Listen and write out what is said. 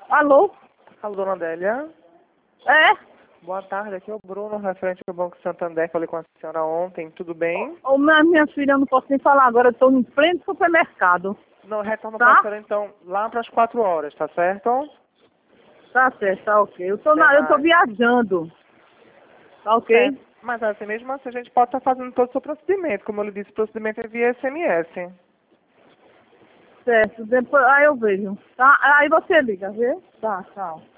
Alô? Alô, dona Adélia. É? Boa tarde, aqui é o Bruno, referente ao Banco Santander. Falei com a senhora ontem, tudo bem? Ô, minha filha, eu não posso nem falar agora, eu estou em pleno supermercado. Não, retorno Tá? para a senhora então lá para as 4 horas, tá certo? Tá certo, tá ok. Eu tô Até eu tô mais. viajando. Tá ok? Certo. Mas assim mesmo assim a gente pode estar fazendo todo o seu procedimento. Como eu lhe disse, o procedimento é via SMS. Certo, depois, aí eu vejo. Tá? Aí você liga, viu? Tá, tchau.